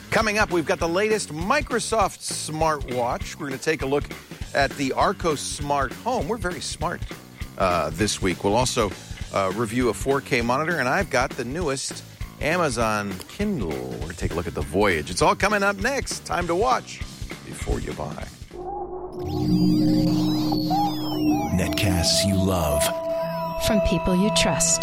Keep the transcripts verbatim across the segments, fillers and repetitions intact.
Coming up, we've got the latest Microsoft smartwatch. We're going to take a look at the Arcos Smart Home. We're very smart uh, this week. We'll also uh, review a four K monitor, and I've got the newest Amazon Kindle. We're going to take a look at the Voyage. It's all coming up next. Time to watch before you buy. Netcasts you love. From people you trust.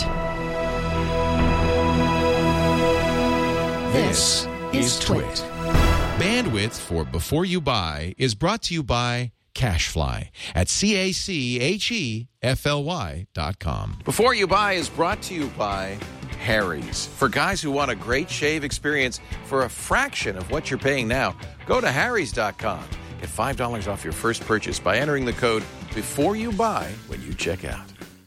This is Twit. Bandwidth for Before You Buy is brought to you by CashFly at C A C H E F L Y dot com. Before You Buy is brought to you by Harry's. For guys who want a great shave experience for a fraction of what you're paying now, go to harrys dot com. Get five dollars off your first purchase by entering the code Before You Buy when you check out.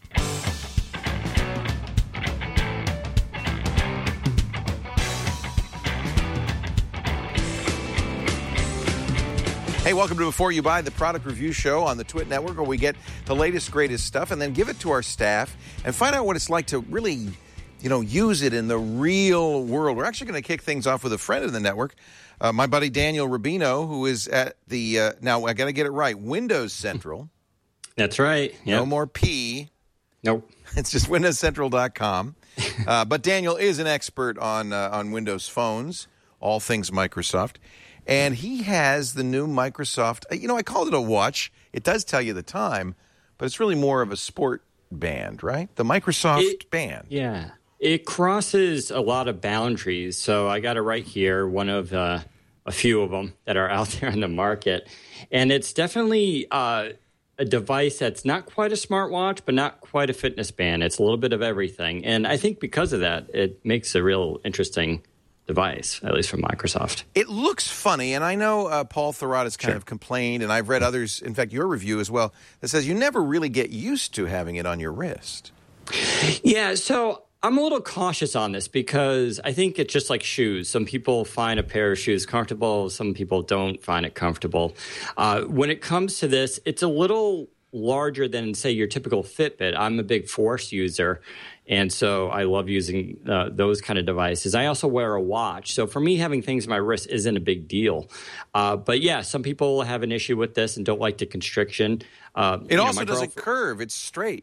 Hey, welcome to Before You Buy, the product review show on the Twit Network, where we get the latest, greatest stuff and then give it to our staff and find out what it's like to really, you know, use it in the real world. We're actually going to kick things off with a friend of the network, uh, my buddy Daniel Rubino, who is at the, uh, now I got to get it right, Windows Central. That's right. Yep. No more P. Nope. It's just windows central dot com. Uh, but Daniel is an expert on uh, on Windows phones, all things Microsoft. And he has the new Microsoft, you know, I called it a watch. It does tell you the time, but it's really more of a sport band, right? The Microsoft it, band. Yeah. It crosses a lot of boundaries. So I got it right here, one of uh, a few of them that are out there in the market. And it's definitely uh, a device that's not quite a smartwatch, but not quite a fitness band. It's a little bit of everything. And I think because of that, it makes a real interesting device, at least from Microsoft. It looks funny, and I know uh, Paul Thurrott has kind Sure. of complained, and I've read others, in fact, your review as well, that says you never really get used to having it on your wrist. Yeah, so I'm a little cautious on this because I think it's just like shoes. Some people find a pair of shoes comfortable. Some people don't find it comfortable. Uh, when it comes to this, it's a little larger than, say, your typical Fitbit. I'm a big Force user, and so I love using uh, those kind of devices. I also wear a watch. So for me, having things in my wrist isn't a big deal. Uh, but yeah, some people have an issue with this and don't like the constriction. Uh, It also know, doesn't curve. It's straight.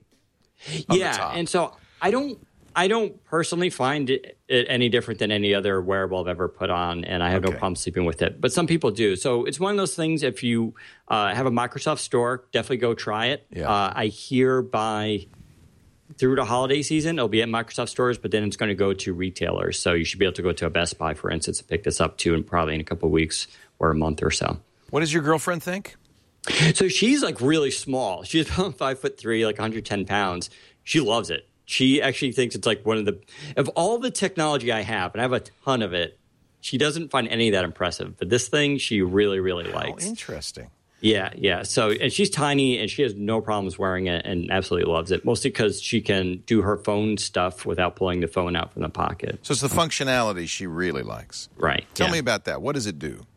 Yeah, and so I don't I don't personally find it, it any different than any other wearable I've ever put on, and I have okay. no problem sleeping with it. But some people do. So it's one of those things, if you uh, have a Microsoft store, definitely go try it. Yeah. Uh, I hear by through the holiday season, it'll be at Microsoft stores, but then it's going to go to retailers. So you should be able to go to a Best Buy, for instance, and pick this up too, and probably in a couple of weeks or a month or so. What does your girlfriend think? So she's like really small. She's about five foot three, like one hundred ten pounds. She loves it. She actually thinks it's like one of the of all the technology I have, and I have a ton of it. She doesn't find any of that impressive, but this thing she really, really likes. Oh, interesting. Yeah, yeah. So, and she's tiny, and she has no problems wearing it, and absolutely loves it. Mostly because she can do her phone stuff without pulling the phone out from the pocket. So it's the functionality she really likes. Right. Tell yeah. me about that. What does it do?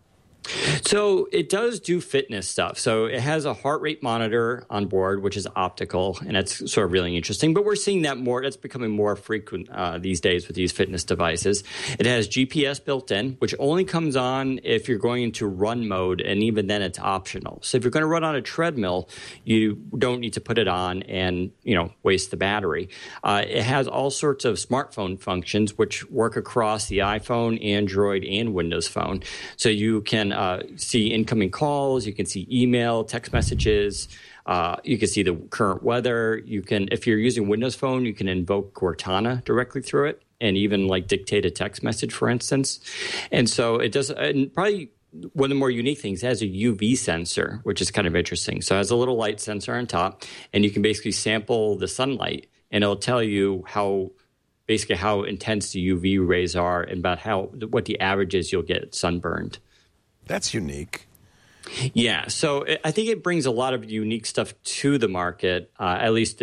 So it does do fitness stuff. So it has a heart rate monitor on board, which is optical, and that's sort of really interesting. But we're seeing that more. That's becoming more frequent uh, these days with these fitness devices. It has G P S built in, which only comes on if you're going into run mode, and even then it's optional. So if you're going to run on a treadmill, you don't need to put it on and, you know, waste the battery. Uh, it has all sorts of smartphone functions, which work across the iPhone, Android, and Windows Phone. So you can Uh, see incoming calls, you can see email, text messages, uh, you can see the current weather. You can, if you're using Windows Phone, you can invoke Cortana directly through it and even like dictate a text message, for instance. And so it does, and probably one of the more unique things, it has a U V sensor, which is kind of interesting. So it has a little light sensor on top, and you can basically sample the sunlight, and it'll tell you how basically how intense the U V rays are and about how what the average is you'll get sunburned. That's unique. Yeah, so I think it brings a lot of unique stuff to the market, uh, at least this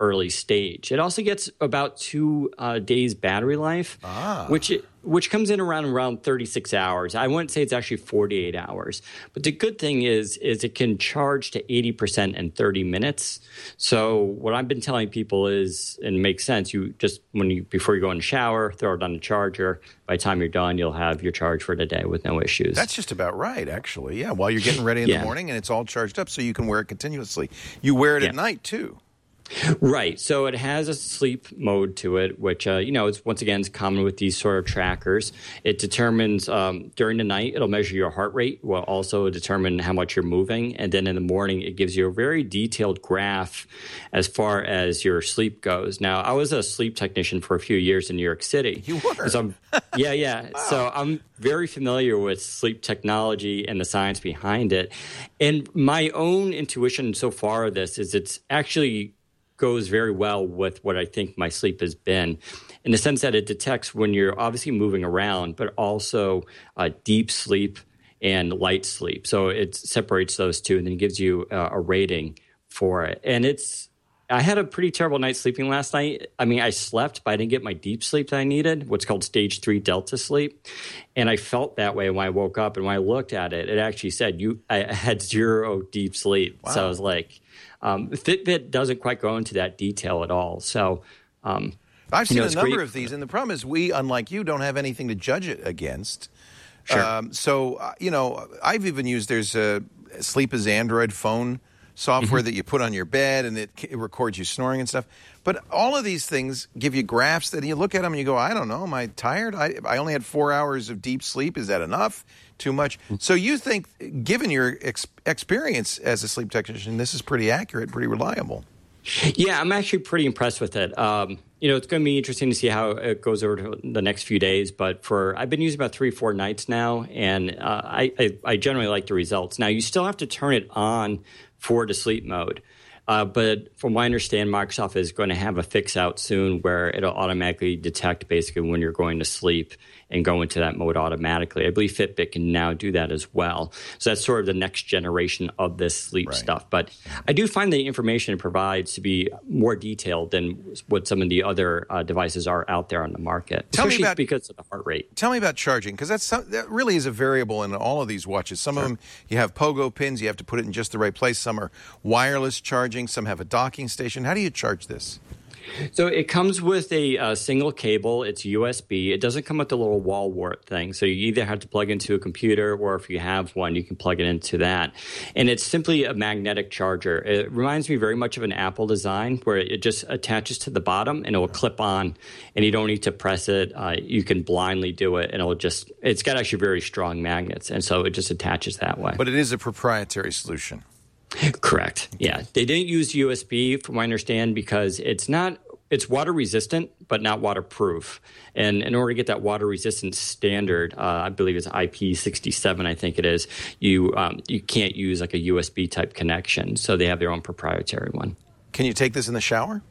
early stage. It also gets about two uh, days battery life, ah. which it, which comes in around around thirty-six hours. I wouldn't say it's actually forty-eight hours. But the good thing is, is it can charge to eighty percent in thirty minutes. So what I've been telling people is, and it makes sense, you just, when you before you go in the shower, throw it on the charger. By the time you're done, you'll have your charge for the day with no issues. That's just about right, actually. Yeah, while you're getting ready in yeah. the morning and it's all charged up so you can wear it continuously. You wear it yeah. at night, too. Right. So it has a sleep mode to it, which, uh, you know, is once again is common with these sort of trackers. It determines um, during the night, it'll measure your heart rate, will also determine how much you're moving. And then in the morning, it gives you a very detailed graph as far as your sleep goes. Now, I was a sleep technician for a few years in New York City. You were? So I'm, yeah, yeah. Wow. So I'm very familiar with sleep technology and the science behind it. And my own intuition so far of this is it's actually goes very well with what I think my sleep has been, in the sense that it detects when you're obviously moving around, but also uh, deep sleep and light sleep. So it separates those two and then gives you uh, a rating for it. And it's, I had a pretty terrible night sleeping last night. I mean, I slept, but I didn't get my deep sleep that I needed, what's called stage three delta sleep. And I felt that way when I woke up. And when I looked at it, it actually said you I had zero deep sleep. Wow. So I was like, Um, Fitbit doesn't quite go into that detail at all. So um, I've seen you know, a number great. of these, and the problem is we, unlike you, don't have anything to judge it against. Sure. Um, so, uh, you know, I've even used, there's a Sleep as Android phone software mm-hmm. that you put on your bed, and it, it records you snoring and stuff. But all of these things give you graphs that you look at them and you go, I don't know, am I tired? I, I only had four hours of deep sleep. Is that enough? Too much? So you think, given your ex- experience as a sleep technician, this is pretty accurate, pretty reliable? Yeah, I'm actually pretty impressed with it. Um, you know, it's going to be interesting to see how it goes over to the next few days. But for I've been using about three, four nights now, and uh, I, I, I generally like the results. Now, you still have to turn it on for the sleep mode. Uh, but from what I understand, Microsoft is going to have a fix out soon where it'll automatically detect basically when you're going to sleep and go into that mode automatically. I believe Fitbit can now do that as well. So that's sort of the next generation of this sleep right. stuff. But I do find the information it provides to be more detailed than what some of the other uh, devices are out there on the market, Tell especially me about, because of the heart rate. Tell me about charging, because that's some, that really is a variable in all of these watches. Some sure. of them, you have pogo pins, you have to put it in just the right place. Some are wireless charging, some have a docking station. How do you charge this? So it comes with a uh, single cable. It's U S B. It doesn't come with the little wall wart thing. So you either have to plug into a computer, or if you have one, you can plug it into that. And it's simply a magnetic charger. It reminds me very much of an Apple design where it just attaches to the bottom and it will clip on, and you don't need to press it. Uh, you can blindly do it, and it'll just, it's got actually very strong magnets. And so it just attaches that way. But it is a proprietary solution. Correct. Yeah. They didn't use U S B, from what I understand, because it's not, it's water resistant, but not waterproof. And in order to get that water resistant standard, uh, I believe it's I P sixty-seven, I think it is, you um, you can't use like a U S B type connection. So they have their own proprietary one. Can you take this in the shower?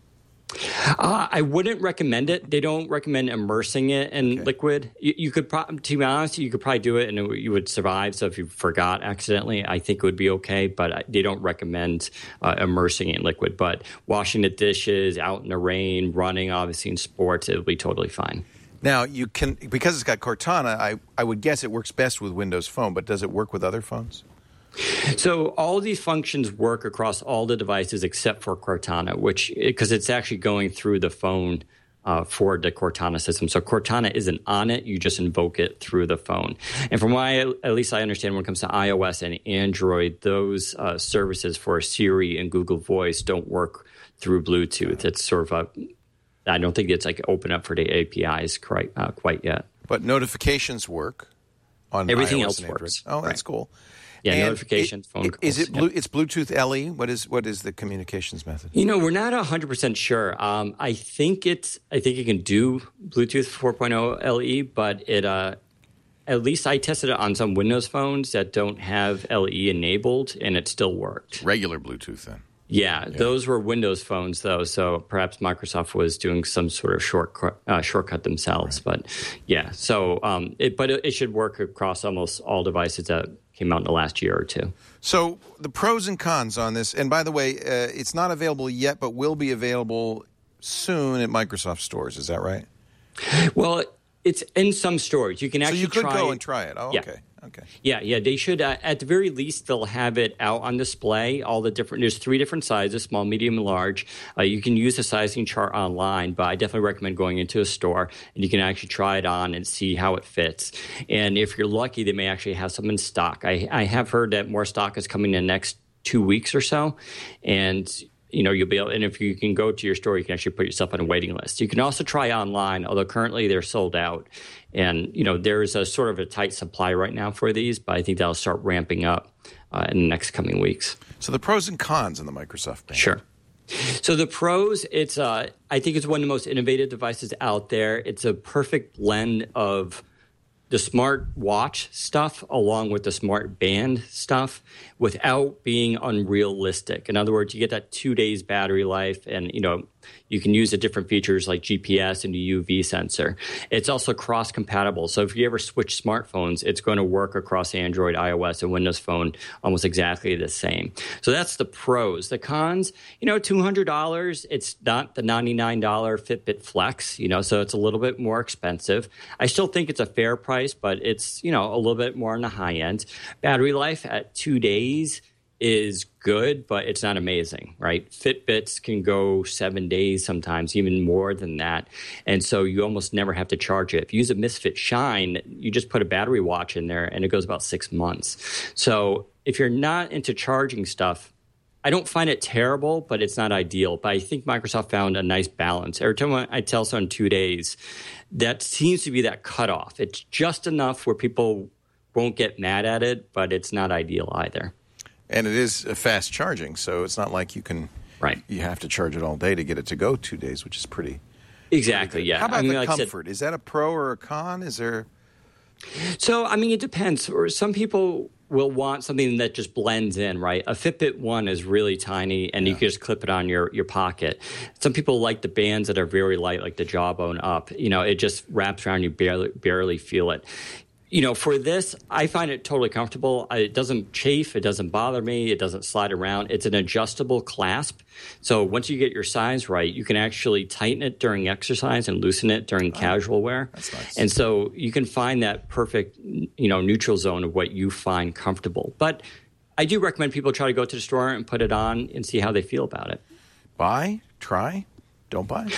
Uh, I wouldn't recommend it. They don't recommend immersing it in okay. liquid. You, you could, pro- to be honest, you could probably do it and it, you would survive. So if you forgot accidentally, I think it would be okay. But they don't recommend uh, immersing it in liquid. But washing the dishes, out in the rain, running, obviously in sports, it would be totally fine. Now, you can, because it's got Cortana, I, I would guess it works best with Windows Phone, but does it work with other phones? So all of these functions work across all the devices except for Cortana, which because it's actually going through the phone uh, for the Cortana system. So Cortana isn't on it; you just invoke it through the phone. And from what I, at least I understand, when it comes to iOS and Android, those uh, services for Siri and Google Voice don't work through Bluetooth. It's sort of a I don't think it's like open up for the A P Is quite uh, quite yet. But notifications work on everything iOS else and Android. works. Oh, that's right. cool. Yeah, and notifications, it, phone it, calls. Is it blue, yep. it's Bluetooth L E? What is what is the communications method? You know, we're not one hundred percent sure. Um, I think it's I think it can do Bluetooth four point oh L E, but it uh, at least I tested it on some Windows phones that don't have L E enabled, and it still worked. Regular Bluetooth then. Yeah, yeah, those were Windows phones, though, so perhaps Microsoft was doing some sort of shortcut, uh, shortcut themselves. Right. But yeah, so um, it, but it, it should work across almost all devices that came out in the last year or two. So the pros and cons on this, and by the way, uh, it's not available yet, but will be available soon at Microsoft stores. Is that right? Well, it's in some stores. You can actually so you could try, go and try it. Oh, yeah. okay. Okay. Yeah, yeah, they should. Uh, at the very least, they'll have it out on display. All the different. There's three different sizes: small, medium, and large. Uh, you can use the sizing chart online, but I definitely recommend going into a store and you can actually try it on and see how it fits. And if you're lucky, they may actually have some in stock. I, I have heard that more stock is coming in the next two weeks or so, and you know, you'll be able, and if you can go to your store, you can actually put yourself on a waiting list. You can also try online, although currently they're sold out. And, you know, there's a sort of a tight supply right now for these, but I think that'll start ramping up uh, in the next coming weeks. So the pros and cons in the Microsoft Band. Sure. So the pros, it's uh, I think it's one of the most innovative devices out there. It's a perfect blend of the smart watch stuff along with the smart band stuff without being unrealistic. In other words, you get that two days battery life, and you know you can use the different features like G P S and the U V sensor. It's also cross compatible. So if you ever switch smartphones, it's going to work across Android, iOS, and Windows Phone almost exactly the same. So that's the pros. The cons, you know, two hundred dollars. It's not the ninety-nine dollars Fitbit Flex, you know, so it's a little bit more expensive. I still think it's a fair price, but it's, you know, a little bit more on the high end. Battery life at two days is good, but it's not amazing, right? Fitbits can go seven days sometimes, even more than that. And so you almost never have to charge it. If you use a Misfit Shine, you just put a battery watch in there and it goes about six months. So if you're not into charging stuff, I don't find it terrible, but it's not ideal. But I think Microsoft found a nice balance. Every time I tell someone two days, that seems to be that cutoff. It's just enough where people won't get mad at it, but it's not ideal either. And it is fast charging, so it's not like you can right. You have to charge it all day to get it to go two days, which is pretty exactly pretty yeah. How about I mean, the like comfort? Said, is that a pro or a con? Is there? So I mean, it depends. Or some people will want something that just blends in, right? A Fitbit One is really tiny, and yeah. you can just clip it on your your pocket. Some people like the bands that are very light, like the Jawbone Up. You know, it just wraps around, you barely barely feel it. You know, for this, I find it totally comfortable. It doesn't chafe. It doesn't bother me. It doesn't slide around. It's an adjustable clasp. So once you get your size right, you can actually tighten it during exercise and loosen it during oh, casual wear. That's nice. And so you can find that perfect, you know, neutral zone of what you find comfortable. But I do recommend people try to go to the store and put it on and see how they feel about it. Buy, try, don't buy.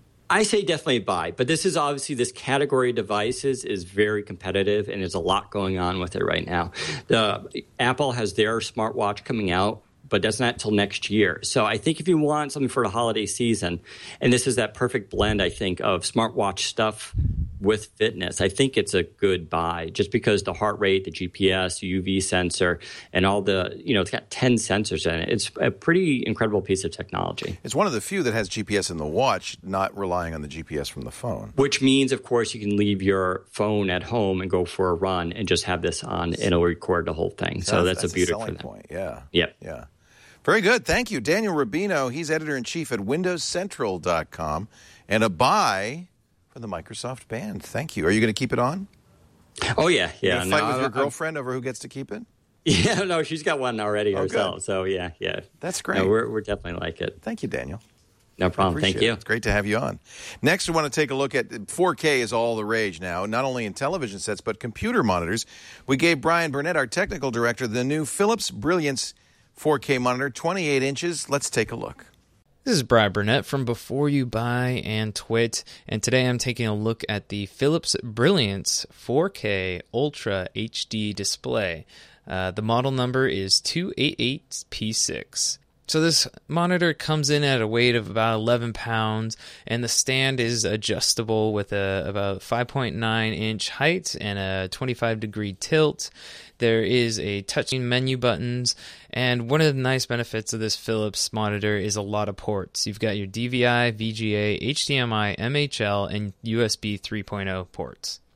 I say definitely buy, but this is obviously this category of devices is very competitive, and there's a lot going on with it right now. The Apple has their smartwatch coming out, but that's not until next year. So I think if you want something for the holiday season, and this is that perfect blend, I think, of smartwatch stuff with fitness, I think it's a good buy just because the heart rate, the G P S, U V sensor, and all the, you know, it's got ten sensors in it. It's a pretty incredible piece of technology. It's one of the few that has G P S in the watch, not relying on the G P S from the phone. Which means, of course, you can leave your phone at home and go for a run and just have this on, and it'll record the whole thing. So, so that's, that's a beauty a selling for them. point. Yeah. Yep. Yeah. Very good. Thank you. Daniel Rubino, he's editor-in-chief at Windows Central dot com, and a buy for the Microsoft Band. Thank you. Are you going to keep it on? Oh, yeah. Yeah. You fight no, with I'm, your girlfriend I'm, over who gets to keep it? Yeah, no, she's got one already oh, herself. Good. So, yeah, yeah. That's great. No, we're, we're definitely like it. Thank you, Daniel. No problem. Thank you. It. It's great to have you on. Next, we want to take a look at four K is all the rage now, not only in television sets, but computer monitors. We gave Brian Burnett, our technical director, the new Philips Brilliance four K monitor, twenty-eight inches. Let's take a look. This is Brian Burnett from Before You Buy and Twit, and today I'm taking a look at the Philips Brilliance four K Ultra H D display. Uh, the model number is two eighty-eight P six. So this monitor comes in at a weight of about eleven pounds, and the stand is adjustable with a about five point nine inch height and a twenty-five degree tilt. There is a touchscreen menu buttons, and one of the nice benefits of this Philips monitor is a lot of ports. You've got your D V I, V G A, H D M I, M H L, and U S B three point oh ports.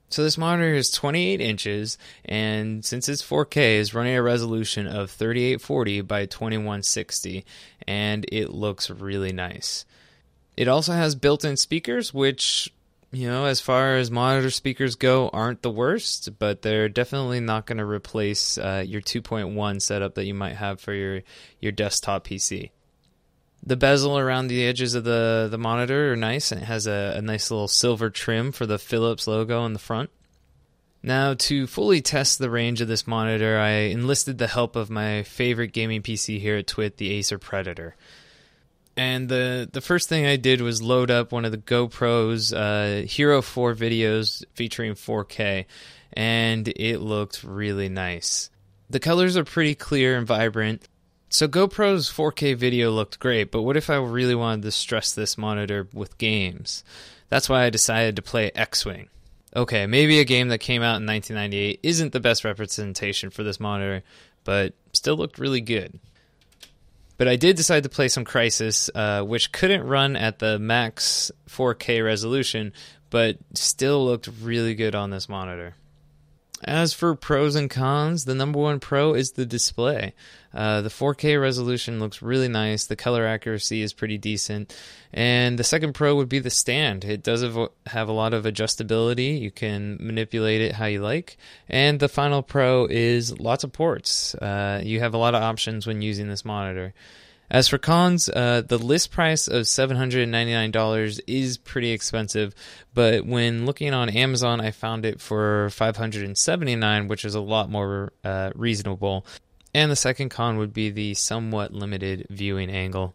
So this monitor is twenty-eight inches, and since it's four K, is running a resolution of thirty-eight forty by twenty-one sixty, and it looks really nice. It also has built-in speakers, which, you know, as far as monitor speakers go, aren't the worst, but they're definitely not going to replace uh, your two point one setup that you might have for your, your desktop P C. The bezel around the edges of the, the monitor are nice, and it has a, a nice little silver trim for the Philips logo on the front. Now, to fully test the range of this monitor, I enlisted the help of my favorite gaming P C here at Twit, the Acer Predator. And the, the first thing I did was load up one of the GoPro's uh, Hero four videos featuring four K, and it looked really nice. The colors are pretty clear and vibrant. So GoPro's four K video looked great, but what if I really wanted to stress this monitor with games? That's why I decided to play X-Wing. Okay, maybe a game that came out in nineteen ninety-eight isn't the best representation for this monitor, but still looked really good. But I did decide to play some Crysis, uh, which couldn't run at the max four K resolution, but still looked really good on this monitor. As for pros and cons, the number one pro is the display. Uh, the four K resolution looks really nice, the color accuracy is pretty decent, and the second pro would be the stand. It does have a lot of adjustability, you can manipulate it how you like, and the final pro is lots of ports. Uh, you have a lot of options when using this monitor. As for cons, uh, the list price of seven hundred ninety-nine dollars is pretty expensive, but when looking on Amazon, I found it for five hundred seventy-nine dollars, which is a lot more uh, reasonable. And the second con would be the somewhat limited viewing angle.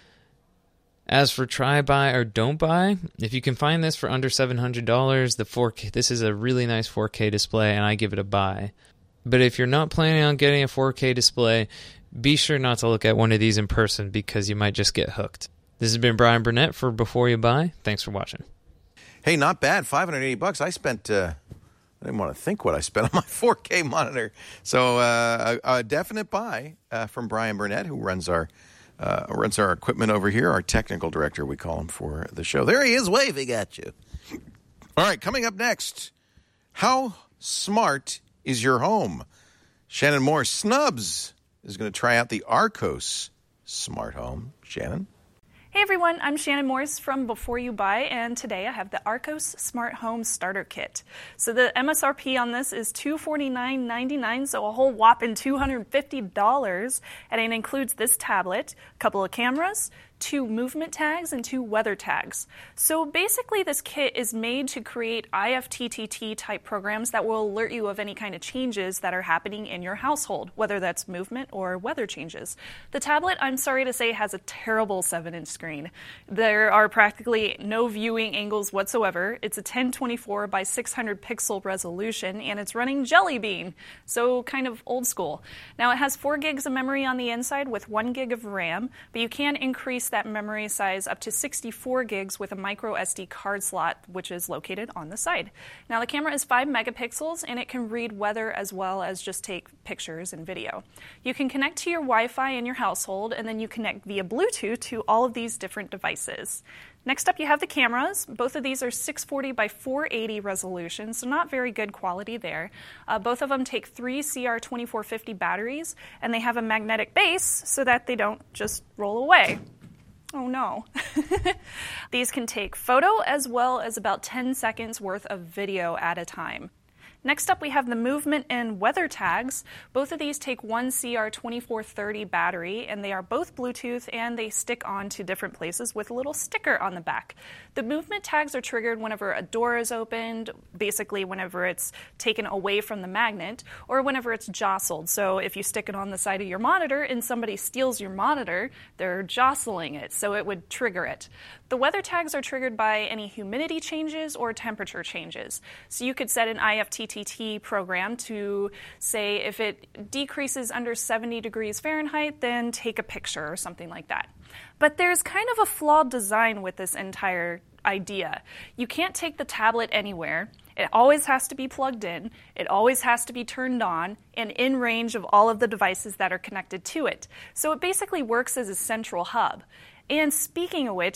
As for try, buy, or don't buy, if you can find this for under seven hundred dollars, the four K, this is a really nice four K display, and I give it a buy. But if you're not planning on getting a four K display, be sure not to look at one of these in person because you might just get hooked. This has been Brian Burnett for Before You Buy. Thanks for watching. Hey, not bad. five hundred eighty bucks. I spent, uh, I didn't want to think what I spent on my four K monitor. So uh, a, a definite buy uh, from Brian Burnett, who runs our uh, runs our equipment over here, our technical director, we call him for the show. There he is, waving at you. All right, coming up next, how smart is your home? Shannon Moore Snubs is going to try out the Arcos smart home. Shannon? Hey everyone, I'm Shannon Morse from Before You Buy, and today I have the Arcos Smart Home Starter Kit. So the M S R P on this is two hundred forty-nine ninety-nine, so a whole whopping two hundred fifty dollars, and it includes this tablet, a couple of cameras, two movement tags, and two weather tags. So basically this kit is made to create I F T T T type programs that will alert you of any kind of changes that are happening in your household, whether that's movement or weather changes. The tablet, I'm sorry to say, has a terrible seven inch screen. There are practically no viewing angles whatsoever. It's a ten twenty-four by six hundred pixel resolution, and it's running Jelly Bean, so kind of old school. Now it has four gigs of memory on the inside with one gig of RAM, but you can increase that memory size up to sixty-four gigs with a micro S D card slot, which is located on the side. Now the camera is five megapixels, and it can read weather as well as just take pictures and video. You can connect to your Wi-Fi in your household, and then you connect via Bluetooth to all of these different devices. Next up, you have the cameras. Both of these are six forty by four eighty resolution, so not very good quality there. Uh, both of them take three C R twenty-four fifty batteries, and they have a magnetic base so that they don't just roll away. Oh no. These can take photo as well as about ten seconds worth of video at a time. Next up, we have the movement and weather tags. Both of these take one C R twenty-four thirty battery, and they are both Bluetooth, and they stick on to different places with a little sticker on the back. The movement tags are triggered whenever a door is opened, basically whenever it's taken away from the magnet, or whenever it's jostled. So if you stick it on the side of your monitor and somebody steals your monitor, they're jostling it, so it would trigger it. The weather tags are triggered by any humidity changes or temperature changes. So you could set an I F T T T program to say if it decreases under seventy degrees Fahrenheit, then take a picture or something like that. But there's kind of a flawed design with this entire idea. You can't take the tablet anywhere. It always has to be plugged in. It always has to be turned on and in range of all of the devices that are connected to it. So it basically works as a central hub. And speaking of which,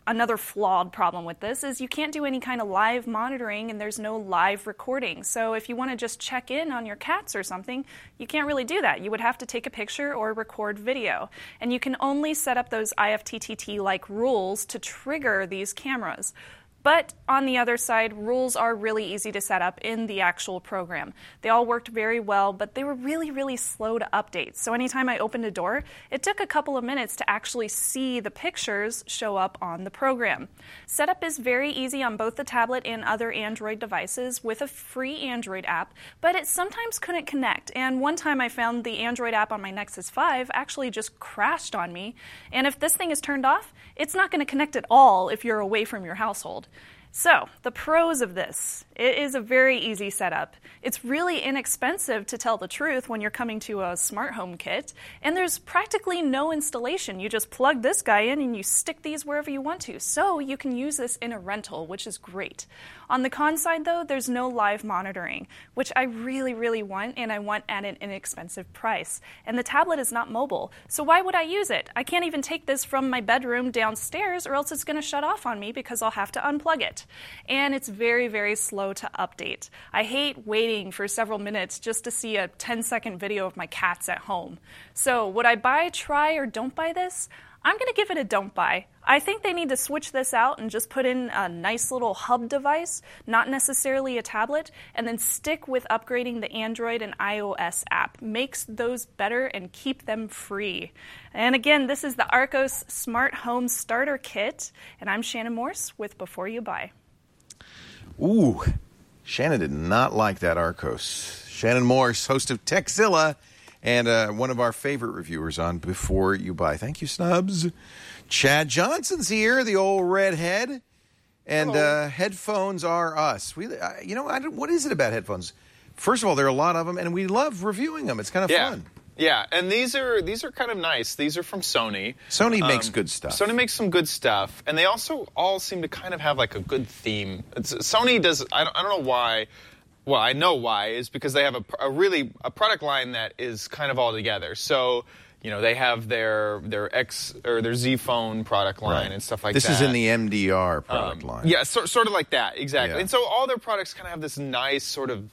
another flawed problem with this is you can't do any kind of live monitoring and there's no live recording. So if you want to just check in on your cats or something, you can't really do that. You would have to take a picture or record video. And you can only set up those I F T T T-like rules to trigger these cameras. But on the other side, rules are really easy to set up in the actual program. They all worked very well, but they were really, really slow to update. So anytime I opened a door, it took a couple of minutes to actually see the pictures show up on the program. Setup is very easy on both the tablet and other Android devices with a free Android app, but it sometimes couldn't connect. And one time I found the Android app on my Nexus five actually just crashed on me. And if this thing is turned off, it's not going to connect at all if you're away from your household. So, the pros of this. It is a very easy setup. It's really inexpensive, to tell the truth, when you're coming to a smart home kit, and there's practically no installation. You just plug this guy in and you stick these wherever you want to. So, you can use this in a rental, which is great. On the con side, though, there's no live monitoring, which I really, really want, and I want at an inexpensive price. And the tablet is not mobile, so why would I use it? I can't even take this from my bedroom downstairs, or else it's going to shut off on me because I'll have to unplug it. And it's very, very slow to update. I hate waiting for several minutes just to see a ten second video of my cats at home. So would I buy, try, or don't buy this? I'm going to give it a don't buy. I think they need to switch this out and just put in a nice little hub device, not necessarily a tablet, and then stick with upgrading the Android and iOS app. Makes those better and keep them free. And again, this is the Archos Smart Home Starter Kit, and I'm Shannon Morse with Before You Buy. Ooh, Shannon did not like that Archos. Shannon Morse, host of Techzilla, and uh, one of our favorite reviewers on Before You Buy. Thank you, Snubs. Chad Johnson's here, the old redhead. And uh, headphones are us. We, uh, you know, I don't, what is it about headphones? First of all, there are a lot of them, and we love reviewing them. It's kind of yeah. fun. Yeah, and these are these are kind of nice. These are from Sony. Sony um, makes good stuff. Sony makes some good stuff, and they also all seem to kind of have like a good theme. It's, Sony does. I don't, I don't know why. Well, I know why is because they have a, a really a product line that is kind of all together. So, you know, they have their their X or their Z Phone product line right. and stuff like this that. This is in the M D R product um, line. Yeah, so, sort of like that, exactly. Yeah. And so all their products kind of have this nice sort of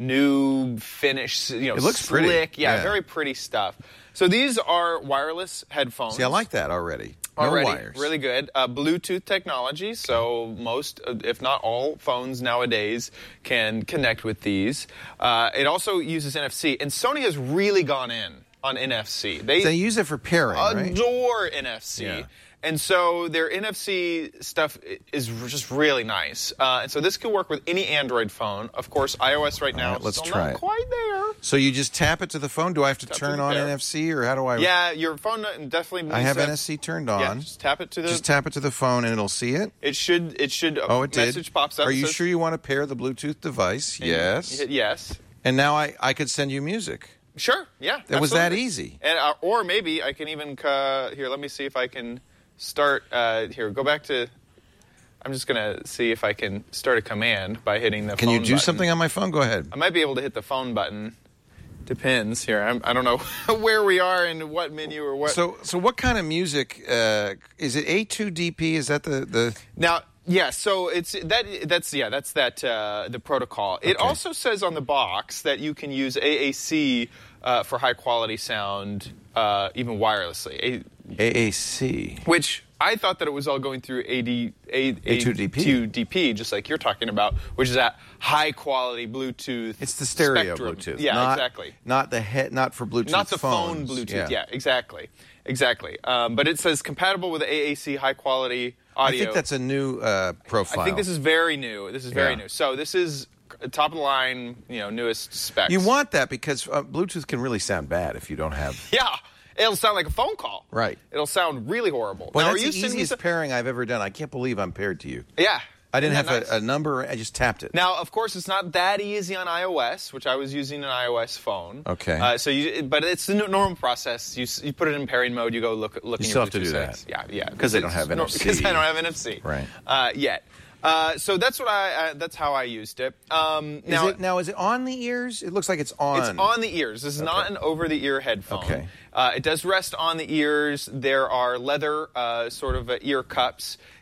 new finish, you know, it looks slick, pretty. Yeah, yeah, very pretty stuff. So these are wireless headphones. See, I like that already. No already, wires. Really good. Uh, Bluetooth technology, so most, if not all, phones nowadays can connect with these. Uh, it also uses N F C, and Sony has really gone in on N F C. They, they use it for pairing, right? Adore N F C. Yeah. And so their N F C stuff is just really nice. Uh, and so this can work with any Android phone. Of course, iOS right now right, let's still try not it. quite there. So you just tap it to the phone? Do I have to Tap turn to on there. N F C, or how do I... Yeah, your phone definitely needs I have to N F C turned on. Yeah, just tap it to the... Just tap it to the phone and it'll see it? It should... It should... Oh, it a message did? pops up. Are you says, sure you want to pair the Bluetooth device? and Yes. You hit yes. And now I, I could send you music. Sure, yeah. It was that absolutely. easy. And uh, Or maybe I can even... Uh, here, let me see if I can start... Uh, here, go back to... I'm just going to see if I can start a command by hitting the Can phone you do button. something on my phone? Go ahead. I might be able to hit the phone button. Depends. Here, I'm, I don't know where we are and what menu or what. So, so what kind of music uh, is it? A two D P? Is that the the? Now, yeah. So it's that. That's yeah. That's that. Uh, the protocol. It Okay. also says on the box that you can use A A C uh, for high quality sound, uh, even wirelessly. A- A A C. which I thought that it was all going through A D, A, A two D P. A two D P, just like you're talking about, which is that high quality Bluetooth. It's the stereo spectrum. Bluetooth. Yeah, not, exactly. Not the head. Not for Bluetooth. Not the phones. phone Bluetooth. Yeah, exactly, exactly. Um, but it says compatible with A A C high quality audio. I think that's a new uh, profile. I think this is very new. This is very Yeah. new. So this is top of the line, you know, newest specs. You want that because uh, Bluetooth can really sound bad if you don't have. Yeah. It'll sound like a phone call. Right. It'll sound really horrible. Well, now, that's are you the sending me easiest some- pairing I've ever done. I can't believe I'm paired to you. Yeah. I didn't Isn't have that a, nice? a number. I just tapped it. Now, of course, it's not that easy on iOS, which I was using an iOS phone. Okay. Uh, so, you, but it's the normal process. You s- you put it in pairing mode. You go look look. You in still your have to Bluetooth do settings. that. Yeah, yeah. 'Cause they don't it's have nor- N F C. Because I don't have N F C. Right. Uh, yet. Uh, so that's what I. Uh, that's how I used it. Um, Is now, it now? Is it on the ears? It looks like it's on. It's on the ears. This is not an over-the-ear headphone. Okay. Uh, it does rest on the ears. There are leather uh, sort of uh, ear cups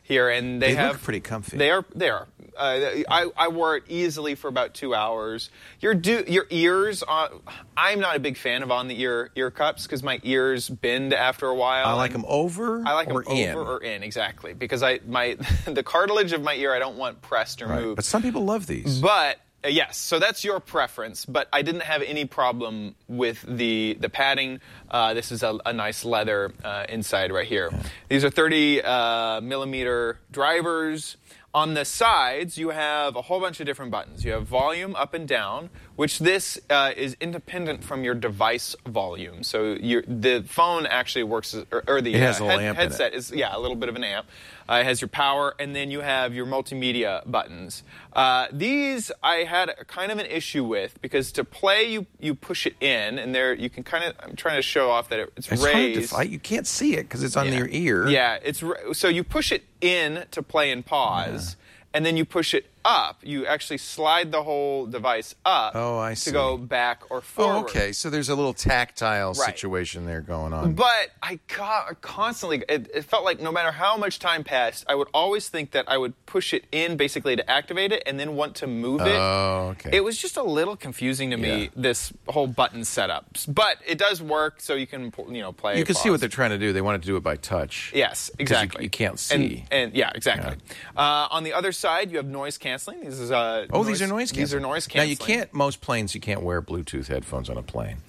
here, and they, They have look pretty comfy. They are. They are. Uh, I, I wore it easily for about two hours. Your do, your ears. Uh, I'm not a big fan of on the ear ear cups because my ears bend after a while. I like them over. I like or them in. over or in, exactly, because I my the cartilage of my ear I don't want pressed or Right. moved. But some people love these. But uh, yes, so that's your preference. But I didn't have any problem with the the padding. Uh, this is a, a nice leather uh, inside right here. Yeah. These are thirty uh, millimeter drivers. On the sides, you have a whole bunch of different buttons. You have volume up and down, which this uh, is independent from your device volume. So your, the phone actually works, as, or, or the It has uh, a head, lamp in headset it. is, yeah, a little bit of an amp. Uh, it has your power, and then you have your multimedia buttons. Uh, these I had a, kind of an issue with because to play, you you push it in, and there you can kind of. I'm trying to show off that it, it's, It's raised. hard to fight. You can't see it because it's on Yeah. your ear. Yeah, it's ra- so you push it in to play and pause, and then you push it up. You actually slide the whole device up Oh, I to see. go back or forward. Oh, okay. So there's a little tactile Right. situation there going on. But I co- constantly, it, it felt like no matter how much time passed, I would always think that I would push it in basically to activate it and then want to move it. Oh, okay. It was just a little confusing to me, Yeah. this whole button setup. But it does work, so you can, you know, play. You can see pause. what they're trying to do. They wanted to do it by touch. Yes, 'Cause exactly. You, you can't see. And, and yeah, exactly. Uh, on the other side, you have noise canceling. This is uh, Oh, these are noise canceling. These are noise Now, canceling. you can't, most planes, you can't wear Bluetooth headphones on a plane.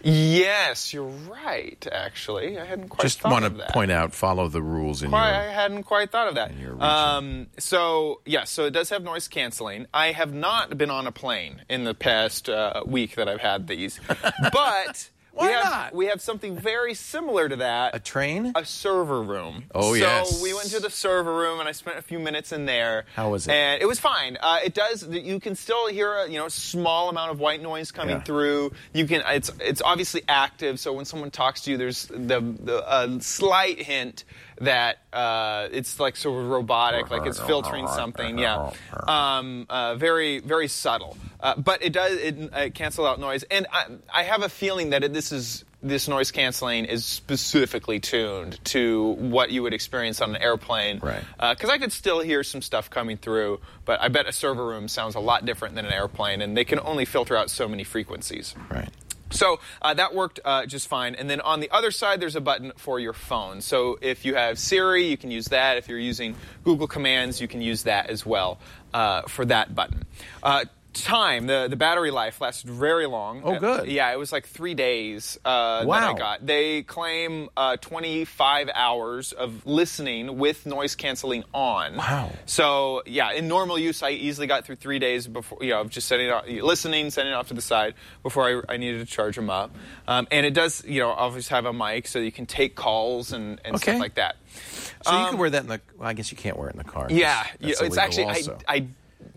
Yes, you're right, actually. I hadn't quite Just thought want of to that. point out, follow the rules in Quite, your... I hadn't quite thought of that. in your region. Um, so, yes, so it does have noise canceling. I have not been on a plane in the past uh, week that I've had these. But... Why we have, not? We have something very similar to that. A train? A server room. Oh, so yes. So we went to the server room, and I spent a few minutes in there. How was it? And it was fine. Uh, it does. You can still hear a you know small amount of white noise coming Yeah. through. You can. It's it's obviously active. So when someone talks to you, there's the the uh, slight hint that uh, it's like sort of robotic, like it's filtering something. Yeah. Um, uh, very very subtle. Uh, but it does it, it cancel out noise, and I, I have a feeling that it, this is this noise canceling is specifically tuned to what you would experience on an airplane. Right. Because uh, I could still hear some stuff coming through, but I bet a server room sounds a lot different than an airplane, and they can only filter out so many frequencies. Right. So uh, that worked uh, just fine. And then on the other side, there's a button for your phone. So if you have Siri, you can use that. If you're using Google Commands, you can use that as well uh, for that button. Uh, time, the, the battery life lasted very long. Oh, good. Uh, yeah, it was like three days uh, Wow. that I got. They claim uh, twenty-five hours of listening with noise canceling on. Wow. So, yeah, in normal use, I easily got through three days before, you know, of just setting it off, listening, setting it off to the side before I, I needed to charge them up. Um, and it does, you know, obviously have a mic so you can take calls and, and Okay. stuff like that. So you Um, can wear that in the... Well, I guess you can't wear it in the car. Yeah, That's yeah, it's illegal actually, also. I, I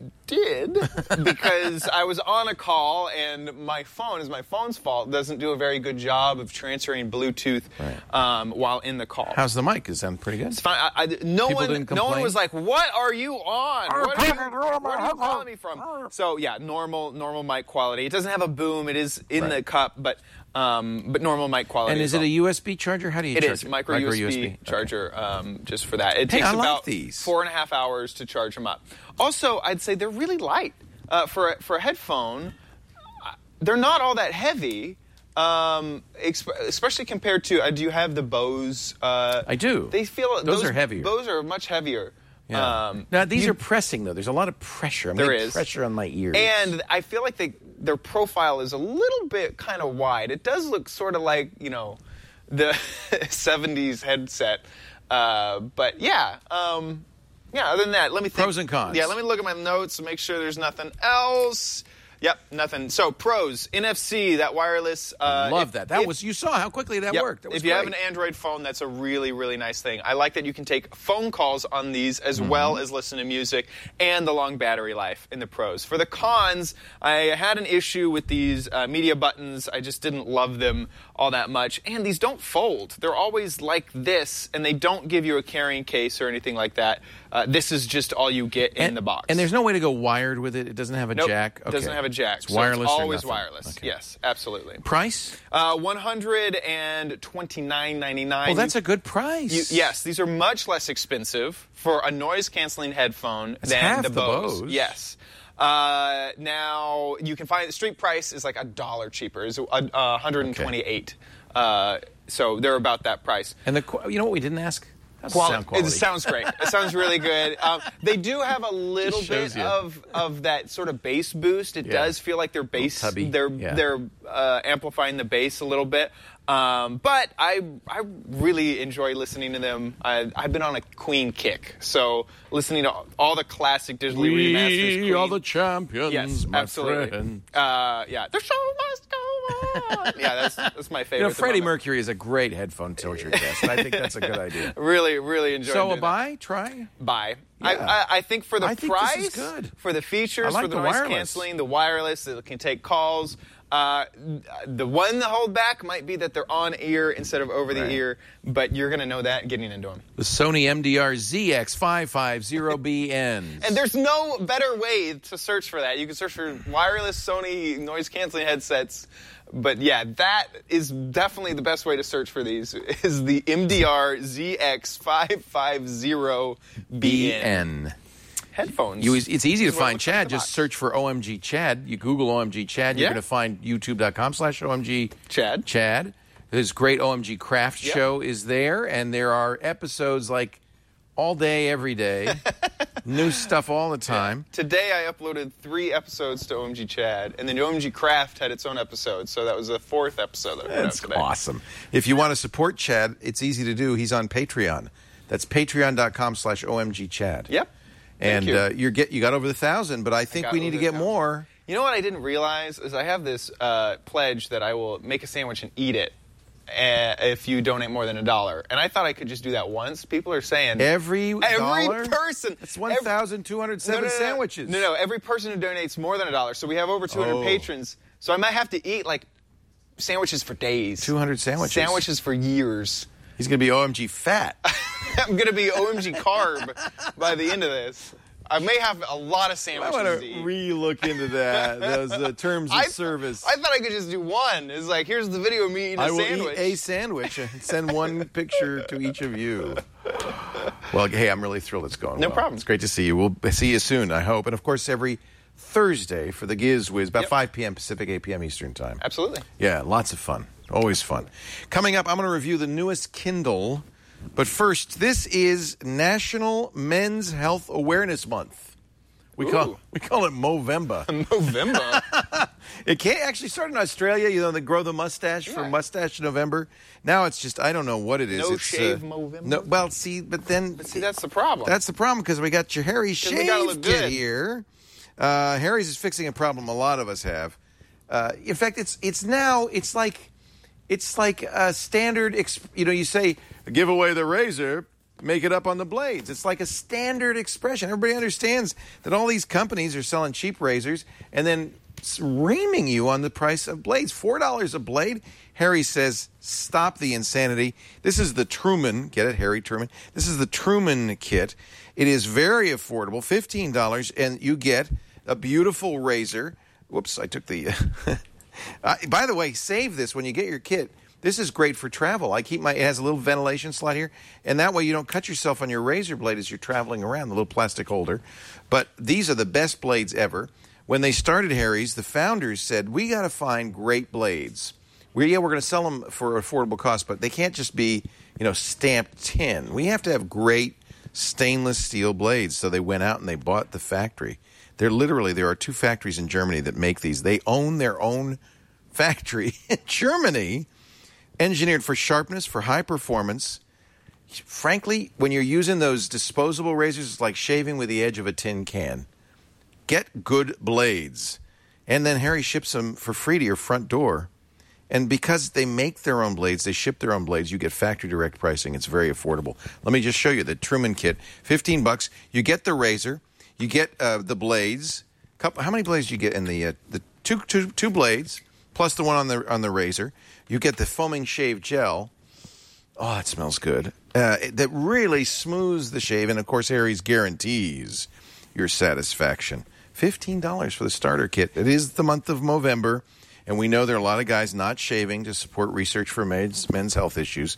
did because I was on a call and my phone, is my phone's fault, doesn't do a very good job of transferring Bluetooth Right. um, while in the call. How's the mic? Is that pretty good? It's fine. I, I, no People one, didn't no one complain? was like, "What are you on? What are you, what are you calling me from?" So yeah, normal, normal mic quality. It doesn't have a boom. It is in Right. the cup, but um, but normal mic quality. And as is it well. a U S B charger? How do you It charge is it? micro, U S B, Okay. charger, um, just for that. It Hey, takes I like about these. four and a half hours to charge them up. Also, I'd say they're really light uh, for a, for a headphone. uh, They're not all that heavy, um, exp- especially compared to. Uh, do you have the Bose? Uh, I do. They feel Those are heavier. Bose are much heavier. Yeah. Um, now, these you- are pressing, though. There's a lot of pressure. I'm There getting is. pressure on my ears. And I feel like they, their profile is a little bit kind of wide. It does look sort of like, you know, the seventies headset. Uh, but yeah, um, yeah, other than that, let me think. Pros and cons. Yeah, let me look at my notes and make sure there's nothing else. Yep, nothing. So pros, N F C, that wireless. Uh, Love if- that. That if- was, you saw how quickly that Yep. worked. That was if you have great. an Android phone, that's a really, really nice thing. I like that you can take phone calls on these as Mm-hmm. well as listen to music, and the long battery life in the pros. For the cons, I had an issue with these uh, media buttons. I just didn't love them all that much. And these don't fold. They're always like this, and they don't give you a carrying case or anything like that. Uh, this is just all you get in and, the box. And there's no way to go wired with it. It doesn't have a Nope, jack. Doesn't Okay. have a have a jack. It's so wireless it's or always nothing? wireless. Okay. Yes, absolutely. Price? Uh, one hundred twenty-nine ninety-nine. Well, that's You- a good price. You, yes, these are much less expensive for a noise-canceling headphone It's than half the the Bose. Bose. Yes. Uh, now you can find the street price is like a dollar cheaper. Is uh, uh, one hundred twenty-eight. Okay. Uh, so they're about that price. And the qu- you know what we didn't ask? How's the Quali- sound quality? It sounds great. It sounds really good. Um, they do have a little shows bit you. of, of that sort of bass boost. It Yeah. does feel like their bass. tubby. They're Yeah. they're uh, amplifying the bass a little bit. Um, but I I really enjoy listening to them. I, I've been on a Queen kick, so listening to all the classic digitally remasters. We are Queen- the champions, Yes, my absolutely. friend. Uh, yeah, the show must go on. Yeah, that's that's my favorite. You know, at the Freddie moment. Mercury is a great headphone torture test, and I think that's a good idea. Really, really enjoy. So a doing that. buy, try. Buy. Yeah. I, I, I think for the I think price, this is good. for the features, I like for the, the noise wireless. canceling, the wireless that can take calls. Uh, the one that hold back might be that they're on ear instead of over the Right. ear, but you're going to know that getting into them. The Sony M D R Z X five fifty B N. And there's no better way to search for that. You can search for wireless Sony noise canceling headsets. But yeah, that is definitely the best way to search for these is the M D R Z X five fifty B N. Headphones. You, it's easy to This is what it find looks like Chad. in the Just box. search for O M G Chad. You Google O M G Chad, you're Yeah. going to find youtube.com slash OMG Chad. Chad. His great O M G Craft Yep. show is there, and there are episodes like all day, every day. New stuff all the time. Today I uploaded three episodes to O M G Chad, and then O M G Craft had its own episode, so that was the fourth episode that I put out That's today. awesome. If you want to support Chad, it's easy to do. He's on Patreon. That's patreon.com slash OMG Chad. Yep. And Thank you. uh, you're get you got over the thousand, but I think got we need over to get the more. You know what I didn't realize is I have this uh, pledge that I will make a sandwich and eat it uh, if you donate more than a dollar. And I thought I could just do that once. People are saying Every every dollar? person. That's one thousand two hundred seven No, no, no, no. sandwiches. No, no, every person who donates more than a dollar. So we have over two hundred Oh. patrons. So I might have to eat like sandwiches for days. two hundred sandwiches. Sandwiches for years. He's going to be O M G fat. I'm going to be O M G carb by the end of this. I may have a lot of I sandwiches want to to eat. re-look into that. Those uh, terms of I, service. I thought I could just do one. It's like, here's the video of me eating a I will sandwich. eat a sandwich and send one picture to each of you. Well, hey, I'm really thrilled it's going No well. problem. It's great to see you. We'll see you soon, I hope. And, of course, every Thursday for the Giz Wiz, about Yep. five p.m. Pacific, eight p.m. Eastern Time. Absolutely. Yeah, lots of fun. Always fun. Coming up, I'm going to review the newest Kindle. But first, this is National Men's Health Awareness Month. We call Ooh. we call it Movember. November. It can't actually start in Australia. You know, they grow the mustache for Yeah. Mustache November. Now it's just I don't know what it is. No it's, shave Movember? No, well, see, but then But see, that's the problem. that's the problem because we got your Harry we gotta Shave look Kit good. here. Uh, Harry's is fixing a problem a lot of us have. Uh, in fact, it's it's now it's like it's like a standard. Exp- you know, you say give away the razor, make it up on the blades. It's like a standard expression. Everybody understands that all these companies are selling cheap razors and then s- reaming you on the price of blades. Four dollars a blade. Harry says, stop the insanity. This is the Truman. Get it, Harry Truman. This is the Truman kit. It is very affordable, fifteen dollars, and you get a beautiful razor. Whoops, I took the... uh, by the way, save this when you get your kit. This is great for travel. I keep my, it has a little ventilation slot here, and that way you don't cut yourself on your razor blade as you're traveling around, the little plastic holder. But these are the best blades ever. When they started Harry's, the founders said, we got to find great blades. We, yeah, we're going to sell them for affordable cost, but they can't just be, you know, stamped tin. We have to have great stainless steel blades. So they went out and they bought the factory. They're literally, there are two factories in Germany that make these. They own their own factory in Germany, engineered for sharpness, for high performance. Frankly, when you're using those disposable razors, it's like shaving with the edge of a tin can. Get good blades. And then Harry ships them for free to your front door. And because they make their own blades, they ship their own blades, you get factory direct pricing. It's very affordable. Let me just show you the Truman kit. fifteen bucks. You get the razor. You get uh, the blades. Couple, how many blades do you get in the uh, the two, two, two blades plus the one on the on the razor? You get the foaming shave gel. Oh, it smells good. Uh, it, that really smooths the shave, and of course, Harry's guarantees your satisfaction. fifteen dollars for the starter kit. It is the month of Movember, and we know there are a lot of guys not shaving to support research for men's, men's health issues.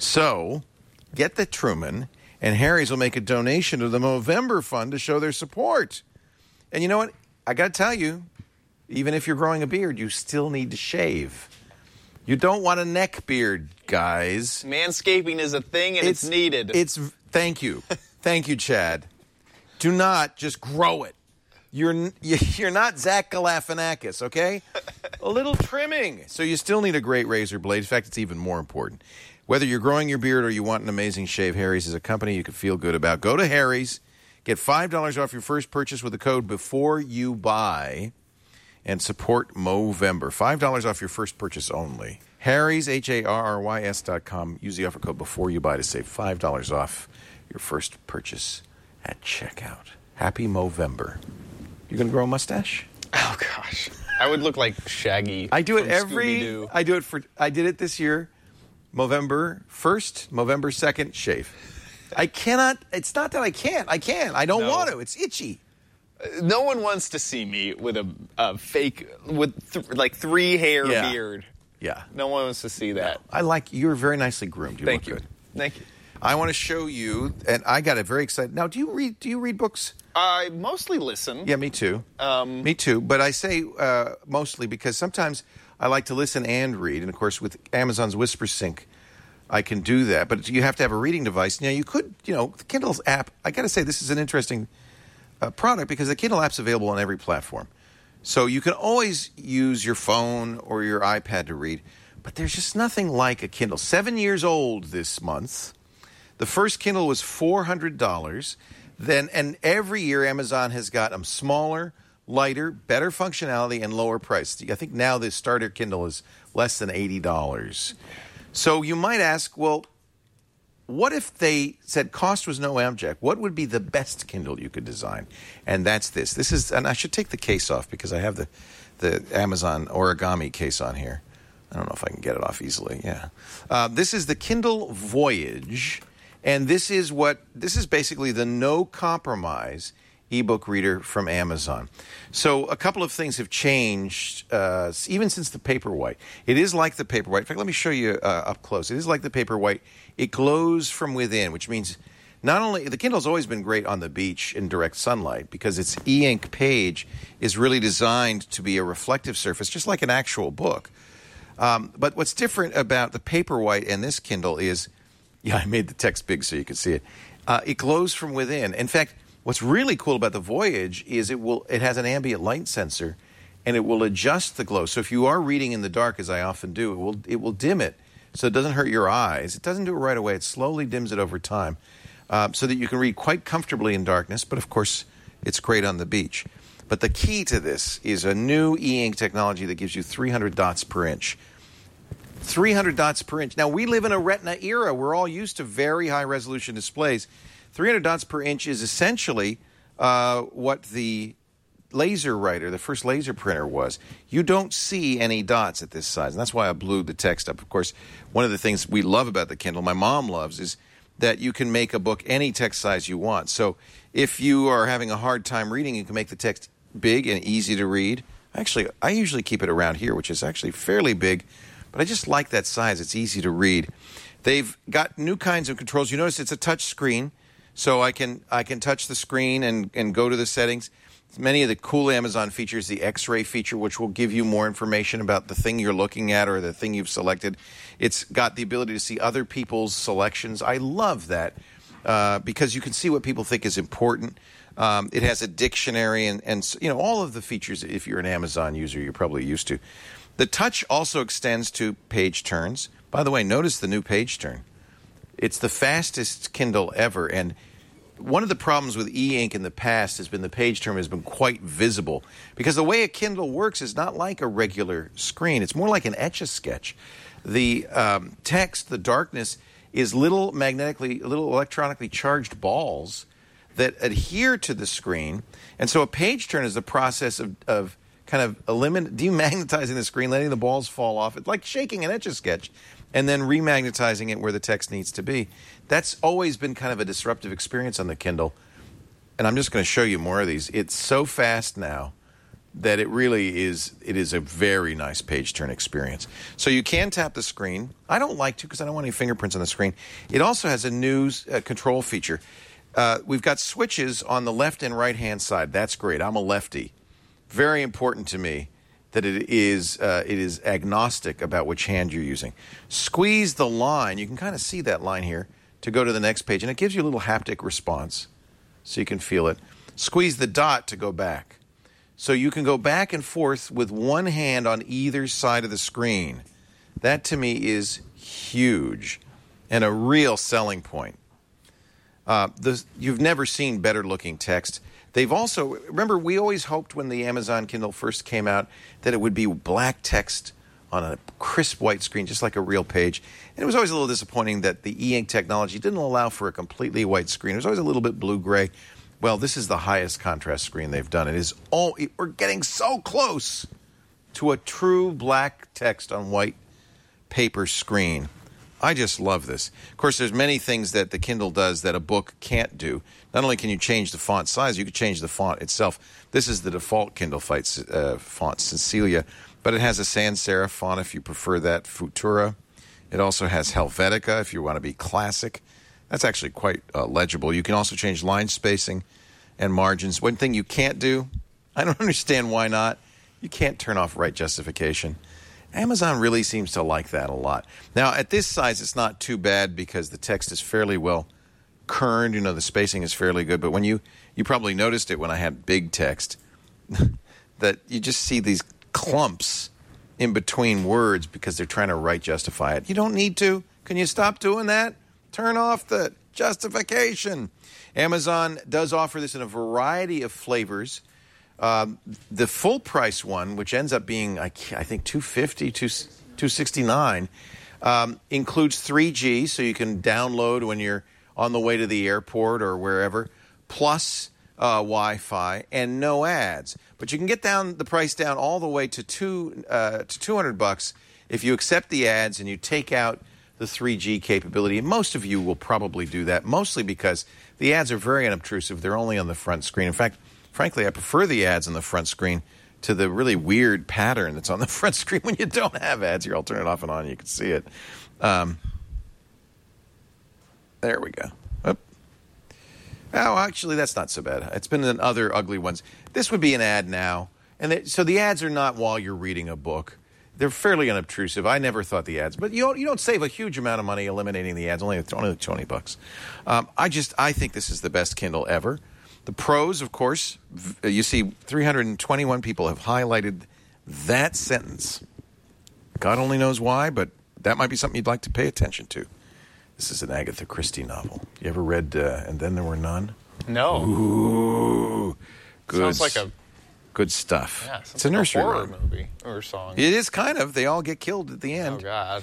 So get the Truman, and Harry's will make a donation to the Movember Fund to show their support. And you know what? I got to tell you, even if you're growing a beard, you still need to shave. You don't want a neck beard, guys. Manscaping is a thing, and it's, it's needed. It's thank you, thank you, Chad. Do not just grow it. You're you're not Zach Galifianakis, okay? A little trimming. So you still need a great razor blade. In fact, it's even more important. Whether you're growing your beard or you want an amazing shave, Harry's is a company you can feel good about. Go to Harry's, get five dollars off your first purchase with the code before you buy. And support Movember. five dollars off your first purchase only. Harry's, H A R R Y S dot com. Use the offer code before you buy to save five dollars off your first purchase at checkout. Happy Movember. You going to grow a mustache? Oh, gosh. I would look like Shaggy. I do it from every... Scooby-Doo. I do it for... I did it this year. Movember first, Movember second, shave. I cannot... It's not that I can't. I can't. I don't No. want to. It's itchy. No one wants to see me with a, a fake, with th- like three hair Yeah. beard. Yeah. No one wants to see that. I like... You're very nicely groomed. You Thank look you. good. Thank you. I want to show you, and I got it very excited. Now, do you read? Do you read books? I mostly listen. Yeah, me too. Um, me too. But I say uh, mostly because sometimes I like to listen and read, and of course, with Amazon's WhisperSync, I can do that. But you have to have a reading device. Now, you could, you know, the Kindle's app. I got to say, this is an interesting uh, product because the Kindle app's available on every platform, so you can always use your phone or your iPad to read. But there's just nothing like a Kindle. Seven years old this month. The first Kindle was four hundred dollars. Then, and every year Amazon has got them smaller, lighter, better functionality, and lower price. I think now the starter Kindle is less than eighty dollars. So you might ask, well, what if they said cost was no object? What would be the best Kindle you could design? And that's this. This is, and I should take the case off because I have the, the Amazon origami case on here. I don't know if I can get it off easily. Yeah. Uh, this is the Kindle Voyage. And this is what this is basically the no compromise ebook reader from Amazon. So a couple of things have changed uh, even since the Paperwhite. It is like the Paperwhite. In fact, let me show you uh, up close. It is like the Paperwhite. It glows from within, which means not only the Kindle's always been great on the beach in direct sunlight because its e-ink page is really designed to be a reflective surface, just like an actual book. Um, but what's different about the Paperwhite and this Kindle is, yeah, I made the text big so you can see it. Uh, it glows from within. In fact, what's really cool about the Voyage is it will it has an ambient light sensor, and it will adjust the glow. So if you are reading in the dark, as I often do, it will it will dim it so it doesn't hurt your eyes. It doesn't do it right away. It slowly dims it over time uh, so that you can read quite comfortably in darkness. But of course, it's great on the beach. But the key to this is a new e-ink technology that gives you three hundred dots per inch. three hundred dots per inch. Now, we live in a Retina era. We're all used to very high-resolution displays. three hundred dots per inch is essentially uh, what the laser writer, the first laser printer was. You don't see any dots at this size, and that's why I blew the text up. Of course, one of the things we love about the Kindle, my mom loves, is that you can make a book any text size you want. So if you are having a hard time reading, you can make the text big and easy to read. Actually, I usually keep it around here, which is actually fairly big. But I just like that size. It's easy to read. They've got new kinds of controls. You notice it's a touch screen, so I can I can touch the screen and, and go to the settings. Many of the cool Amazon features, the X-ray feature, which will give you more information about the thing you're looking at or the thing you've selected. It's got the ability to see other people's selections. I love that uh, because you can see what people think is important. Um, it has a dictionary and, and you know all of the features, if you're an Amazon user, you're probably used to. The touch also extends to page turns. By the way, notice the new page turn. It's the fastest Kindle ever, and one of the problems with e-ink in the past has been the page turn has been quite visible because the way a Kindle works is not like a regular screen. It's more like an Etch-a-Sketch. The um, text, the darkness, is little magnetically, little electronically charged balls that adhere to the screen, and so a page turn is the process of, of kind of eliminate, demagnetizing the screen, letting the balls fall off. It's like shaking an Etch-a-Sketch and then remagnetizing it where the text needs to be. That's always been kind of a disruptive experience on the Kindle. and I'm just going to show you more of these. It's so fast now that it really is, it is a very nice page turn experience. So you can tap the screen. I don't like to because I don't want any fingerprints on the screen. It also has a new uh, control feature. Uh, we've got switches on the left and right hand side. That's great. I'm a lefty. Very important to me that it is uh, it is agnostic about which hand you're using. Squeeze the line. You can kind of see that line here to go to the next page, and it gives you a little haptic response so you can feel it. Squeeze the dot to go back. So you can go back and forth with one hand on either side of the screen. That, to me, is huge and a real selling point. Uh, the, you've never seen better-looking text. They've also, remember, we always hoped when the Amazon Kindle first came out that it would be black text on a crisp white screen, just like a real page. And it was always a little disappointing that the e-ink technology didn't allow for a completely white screen. It was always a little bit blue-gray. Well, this is the highest contrast screen they've done. It is all, we're getting so close to a true black text on white paper screen. I just love this. Of course, there's many things that the Kindle does that a book can't do. Not only can you change the font size, you can change the font itself. This is the default Kindle fight, uh, font, Cecilia, but it has a sans serif font if you prefer that, Futura. It also has Helvetica if you want to be classic. That's actually quite uh, legible. You can also change line spacing and margins. One thing you can't do, I don't understand why not, you can't turn off right justification. Amazon really seems to like that a lot. Now, at this size, it's not too bad because the text is fairly well kerned. You know, the spacing is fairly good. But when you, you probably noticed it when I had big text, that you just see these clumps in between words because they're trying to right justify it. You don't need to. Can you stop doing that? Turn off the justification. Amazon does offer this in a variety of flavors. Um, the full price one, which ends up being, I, I think, two hundred fifty dollars, two hundred sixty-nine dollars, um, includes three G, so you can download when you're on the way to the airport or wherever, plus uh, Wi-Fi and no ads. But you can get down the price down all the way to two uh, to two hundred bucks if you accept the ads and you take out the three G capability. And most of you will probably do that, mostly because the ads are very unobtrusive. They're only on the front screen. In fact, frankly, I prefer the ads on the front screen to the really weird pattern that's on the front screen when you don't have ads. Here, I'll turn it off and on. You can see it. Um, there we go. Oop. Oh, actually, that's not so bad. It's been in other ugly ones. This would be an ad now. and it, So the ads are not while you're reading a book. They're fairly unobtrusive. I never thought the ads, but you don't, you don't save a huge amount of money eliminating the ads. Only only twenty bucks. Um, I just I think this is the best Kindle ever. The pros, of course, you see three hundred twenty-one people have highlighted that sentence. God only knows why, but that might be something you'd like to pay attention to. This is an Agatha Christie novel. You ever read uh, And Then There Were None? No. Ooh, good. Sounds like a good stuff. Yeah, it's a nursery like a horror rhyme. movie or song. It is kind of. They all get killed at the end. Oh God.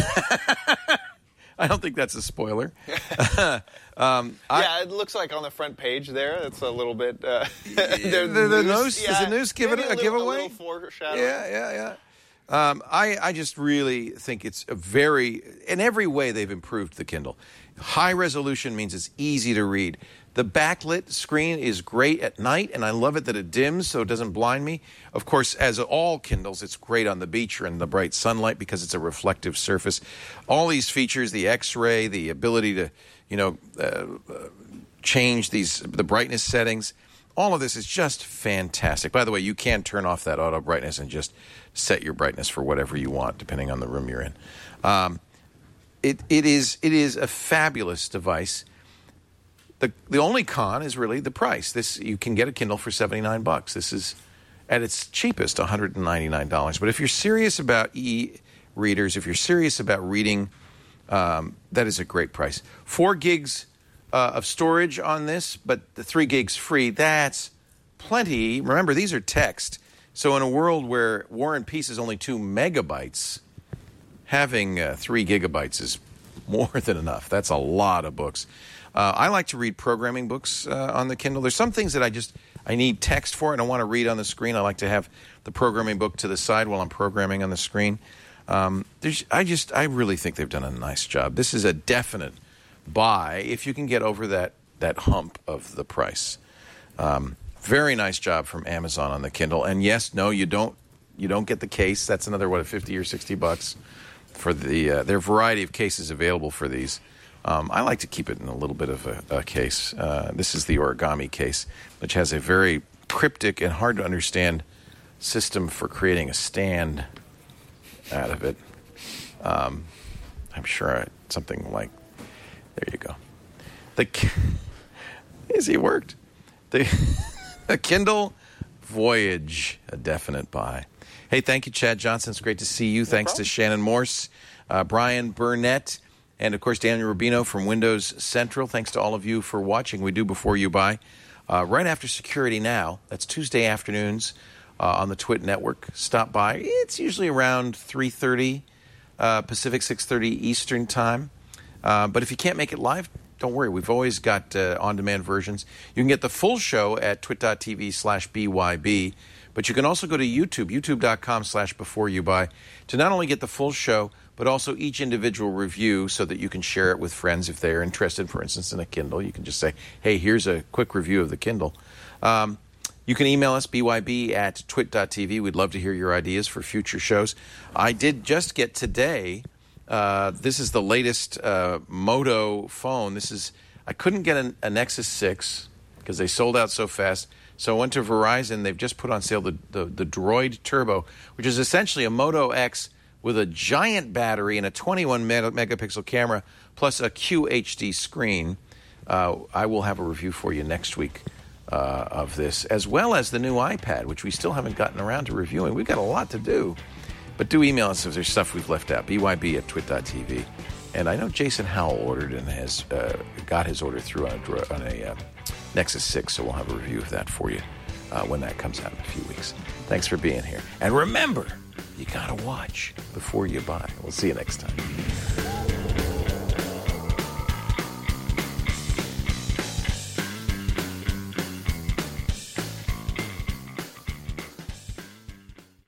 I don't think that's a spoiler. um, I, yeah, it looks like on the front page there. It's a little bit. Uh, the, the, the news, yeah, does the news give it a, a little, giveaway? A little foreshadowing. Yeah, yeah, yeah. Um, I, I just really think it's a very, in every way they've improved the Kindle. High resolution means it's easy to read. The backlit screen is great at night, and I love it that it dims so it doesn't blind me. Of course, as all Kindles, it's great on the beach or in the bright sunlight because it's a reflective surface. All these features, the X-ray, the ability to, you know, uh, uh, change these the brightness settings, all of this is just fantastic. By the way, you can turn off that auto brightness and just set your brightness for whatever you want, depending on the room you're in. Um, it it is it is a fabulous device. The the only con is really the price. This you can get a Kindle for seventy-nine bucks. This is at its cheapest one hundred ninety-nine dollars. But if you're serious about e-readers, if you're serious about reading, um, that is a great price. Four gigs uh, of storage on this, but the three gigs free. That's plenty. Remember, these are text. So in a world where War and Peace is only two megabytes, having uh, three gigabytes is more than enough. That's a lot of books. Uh, I like to read programming books uh, on the Kindle. There's some things that I just I need text for. I don't want to read on the screen. I like to have the programming book to the side while I'm programming on the screen. Um, there's, I just I really think they've done a nice job. This is a definite buy if you can get over that that hump of the price. Um, very nice job from Amazon on the Kindle. And yes, no, you don't you don't get the case. That's another, what, fifty or sixty bucks for the, uh, there are a variety of cases available for these. Um, I like to keep it in a little bit of a, a case. Uh, this is the origami case, which has a very cryptic and hard to understand system for creating a stand out of it. Um, I'm sure I, something like, there you go. The, see, it worked. The, the Kindle Voyage, a definite buy. Hey, thank you, Chad Johnson. It's great to see you. No Thanks problem. to Shannon Morse, uh, Brian Burnett, and, of course, Daniel Rubino from Windows Central. Thanks to all of you for watching. We do Before You Buy. Uh, right after Security Now, that's Tuesday afternoons uh, on the Twit Network. Stop by. It's usually around three thirty uh, Pacific, six thirty Eastern Time. Uh, but if you can't make it live, don't worry. We've always got uh, on-demand versions. You can get the full show at twit.tv slash BYB. But you can also go to YouTube, youtube.com slash before you buy, to not only get the full show, but also each individual review so that you can share it with friends if they're interested, for instance, in a Kindle. You can just say, hey, here's a quick review of the Kindle. Um, you can email us, B Y B at twit.tv. We'd love to hear your ideas for future shows. I did just get today, uh, this is the latest uh, Moto phone. This is, I couldn't get an, a Nexus six because they sold out so fast. So I went to Verizon. They've just put on sale the, the, the Droid Turbo, which is essentially a Moto X with a giant battery and a twenty-one megapixel camera plus a Q H D screen. Uh, I will have a review for you next week uh, of this, as well as the new iPad, which we still haven't gotten around to reviewing. We've got a lot to do. But do email us if there's stuff we've left out, B Y B at twit.tv. And I know Jason Howell ordered and has uh, got his order through on a, on a uh, Nexus six, so we'll have a review of that for you uh, when that comes out in a few weeks. Thanks for being here. And remember, you got to watch before you buy. We'll see you next time.